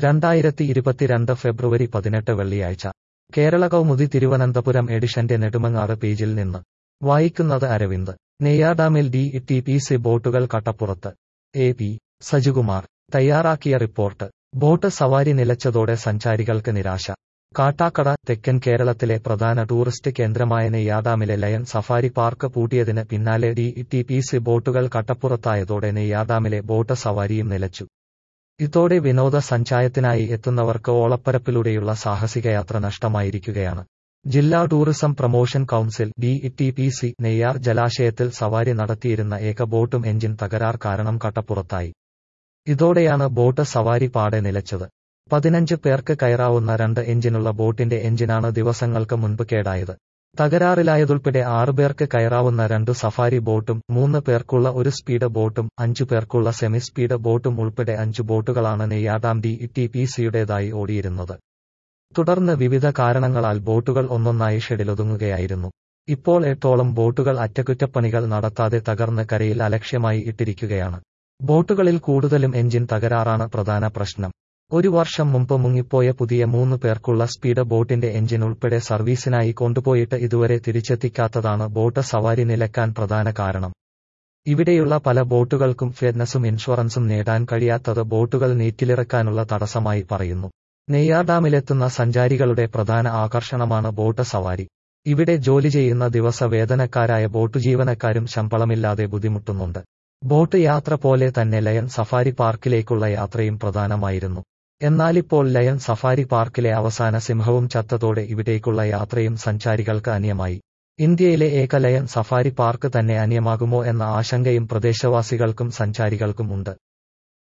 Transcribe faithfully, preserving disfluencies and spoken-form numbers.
രണ്ടായിരത്തി ഇരുപത്തിരണ്ട് ഫെബ്രുവരി പതിനെട്ട് വെള്ളിയാഴ്ച കേരള കൗമുദി തിരുവനന്തപുരം എഡിഷന്റെ നെടുമങ്ങാട് പേജിൽ നിന്ന് വായിക്കുന്നത് അരവിന്ദ്. നെയ്യാർഡാമിൽ ഡി ടി പി സി ബോട്ടുകൾ കട്ടപ്പുറത്ത്. എ പി സജികുമാർ തയ്യാറാക്കിയ റിപ്പോർട്ട്. ബോട്ട് സവാരി നിലച്ചതോടെ സഞ്ചാരികൾക്ക് നിരാശ. കാട്ടാക്കട. തെക്കൻ കേരളത്തിലെ പ്രധാന ടൂറിസ്റ്റ് കേന്ദ്രമായ നെയ്യാർഡാമിലെ ലയൺ സഫാരി പാർക്ക് പൂട്ടിയതിന് പിന്നാലെ ഡി ടി പി സി ബോട്ടുകൾ കട്ടപ്പുറത്തായതോടെ നെയ്യാർഡാമിലെ ബോട്ട് സവാരിയും നിലച്ചു. ഇതോടെ വിനോദസഞ്ചാരത്തിനായി എത്തുന്നവർക്ക് ഓളപ്പരപ്പിലൂടെയുള്ള സാഹസികയാത്ര നഷ്ടമായിരിക്കുകയാണ്. ജില്ലാ tourism promotion council D T P C Neyyar ജലാശയത്തിൽ സവാരി നടത്തിയിരുന്ന ഏക ബോട്ടും എഞ്ചിൻ തകരാർ കാരണം കട്ടപ്പുറത്തായി. ഇതോടെയാണ് ബോട്ട് സവാരി പാടെ നിലച്ചത്. പതിനഞ്ച് പേർക്ക് കയറാവുന്ന രണ്ട് എഞ്ചിനുള്ള ബോട്ടിന്റെ എഞ്ചിനാണ് ദിവസങ്ങൾക്ക് മുൻപ് കേടായത്. തകരാറിലായതുൾപ്പെടെ ആറ് പേർക്ക് കയറാവുന്ന രണ്ടു സഫാരി ബോട്ടും മൂന്ന് പേർക്കുള്ള ഒരു സ്പീഡ് ബോട്ടും അഞ്ചു പേർക്കുള്ള സെമി സ്പീഡ് ബോട്ടും ഉൾപ്പെടെ അഞ്ചു ബോട്ടുകളാണ് നെയ്യാർഡാം ഡി ടി പി സിയുടേതായി ഓടിയിരുന്നത്. തുടർന്ന് വിവിധ കാരണങ്ങളാൽ ബോട്ടുകൾ ഒന്നൊന്നായി ഷെഡിലൊതുങ്ങുകയായിരുന്നു. ഇപ്പോൾ എട്ടോളം ബോട്ടുകൾ അറ്റകുറ്റപ്പണികൾ നടത്താതെ തകർന്ന് കരയിൽ അലക്ഷ്യമായി ഇട്ടിരിക്കുകയാണ്. ബോട്ടുകളിൽ കൂടുതലും എഞ്ചിൻ തകരാറാണ് പ്രധാന പ്രശ്നം. ഒരു വർഷം മുമ്പ് മുങ്ങിപ്പോയ പുതിയ മൂന്ന് പേർക്കുള്ള സ്പീഡ് ബോട്ടിന്റെ എഞ്ചിൻ ഉൾപ്പെടെ സർവീസിനായി കൊണ്ടുപോയിട്ട് ഇതുവരെ തിരിച്ചെത്തിക്കാത്തതാണ് ബോട്ട് സവാരി നിലക്കാൻ പ്രധാന കാരണം. ഇവിടെയുള്ള പല ബോട്ടുകൾക്കും ഫിറ്റ്നസും ഇൻഷുറൻസും നേടാൻ കഴിയാത്തത് ബോട്ടുകൾ നീറ്റിലിറക്കാനുള്ള തടസ്സമായി പറയുന്നു. നെയ്യാർഡാമിലെത്തുന്ന സഞ്ചാരികളുടെ പ്രധാന ആകർഷണമാണ് ബോട്ട് സവാരി. ഇവിടെ ജോലി ചെയ്യുന്ന ദിവസ വേതനക്കാരായ ബോട്ടു ജീവനക്കാരും ശമ്പളമില്ലാതെ ബുദ്ധിമുട്ടുന്നുണ്ട്. ബോട്ട് യാത്ര പോലെ തന്നെ ലയൺ സഫാരി പാർക്കിലേക്കുള്ള യാത്രയും പ്രധാനമായിരുന്നു. എന്നാലിപ്പോൾ ലയൺ സഫാരി പാർക്കിലെ അവസാന സിംഹവും ചത്തതോടെ ഇവിടേക്കുള്ള യാത്രയും സഞ്ചാരികൾക്ക് അന്യമായി. ഇന്ത്യയിലെ ഏക ലയൺ സഫാരി പാർക്ക് തന്നെ അന്യമാകുമോ എന്ന ആശങ്കയും പ്രദേശവാസികൾക്കും സഞ്ചാരികൾക്കും ഉണ്ട്.